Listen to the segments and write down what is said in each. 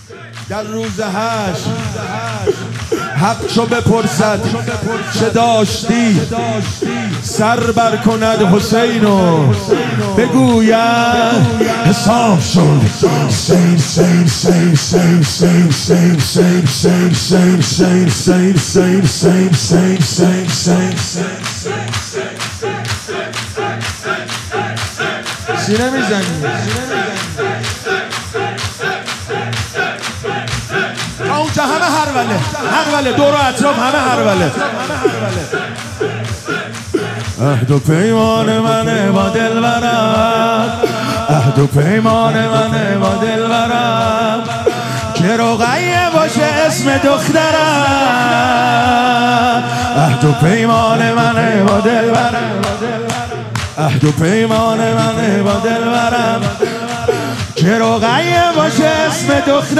در روز حشر حق چو بپرسد چه داشتی، سر بر کند حسین و بگوید حساب شد. حسین حسین حسین حسین حسین حسین حسین حسین حسین حسین حسین حسین حسین حسین سینه میزنی اونجا همه هروله دور و اطراف همه هروله. عهد و پیمان منه با دلبرم، عهد و پیمان منه با دلبرم، که رقیه باشه اسم دخترم. عهد و پیمان منه با دلبرم، عهد و پیمان منه با دلبرم، که رقیه باشه اسم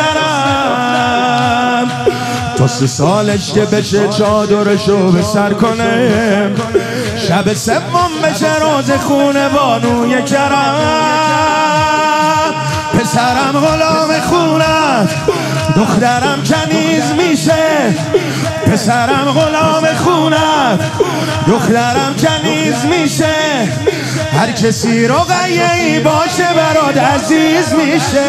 دخترم. تا 3 سالش که بشه چادرشو به سر کنه، شب 3 بشه روز خونه بانوی کرم. پسرم غلام خونت، دخترم کنیز میشه. پسرم غلام خونت، دخترم کنیز میشه. هر کسی رقیه‌ای باشه برات عزیز میشه.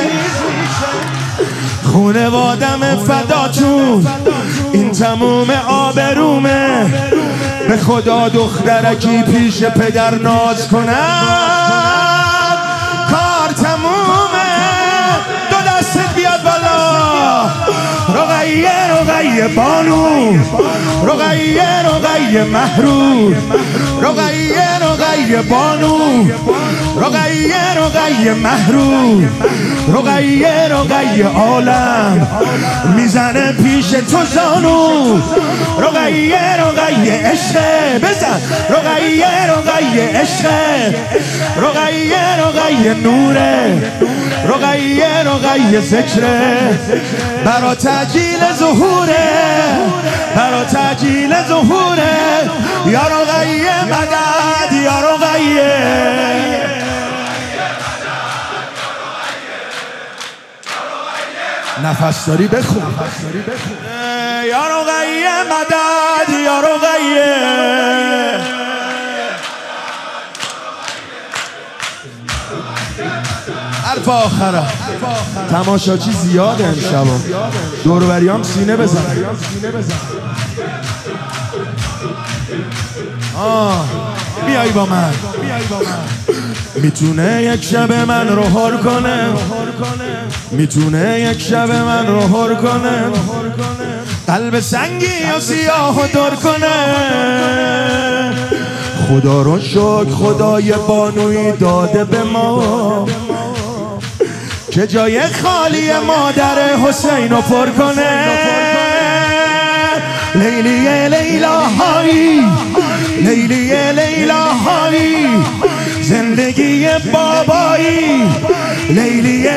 خونوادم فداتون، این تموم آبرومه. به خدا دخترکی پیش پدر ناز کنم، کار تمومه. 2 دستت بیاد بالا. رقیه بانو، رقیه محروم، رقیه بانو، رقیه محروم، رقیه عالم میزنه پیش تو زانو. رقیه عشقه بزن، رقیه عشقه، رقیه نوره، رقیه ذکره. برا تجلیل ظهوره، برا تجلیل ظهوره. یا رقیه مدد، یا رقیه. نفس داری بخون. یا رقیه مدد، یا رقیه. حرف آخره. تماشاچی زیاده امشب. دور و بریام سینه بزن. بیای با من. میتونه یک شب من رو هر کنه، میتونه یک شب من رو هر کنه. قلب سنگی یا سیاه و در کنه. خدا رو شکر خدای بانوی داده به ما، که جای خالی مادر حسین رو پر کنه. لیلی لیلا هایی، لیلی لیلا هایی، زندگی بابایی. لیلی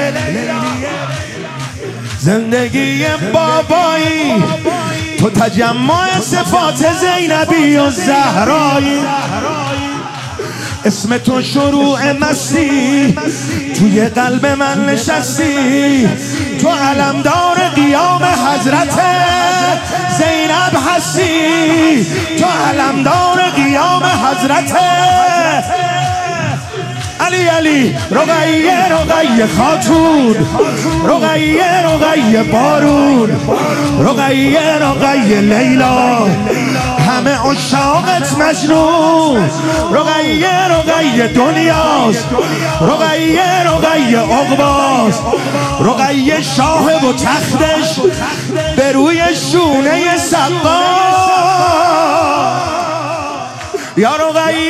زندگی بابایی. تو تجمع صفات زینبی و زهرایی. اسم تو شروع مستی، توی قلب من نشستی. تو علمدار قیام حضرت زینب هستی. تو علمدار قیام حضرت علی. رقیه خاتون، رقیه بارون، رقیه لیلا. همه عشاقت مجنون. رقیه دنیاست، رقیه عقباست. رقیه شاه و تختش به روی شونه سقا. یا رقیه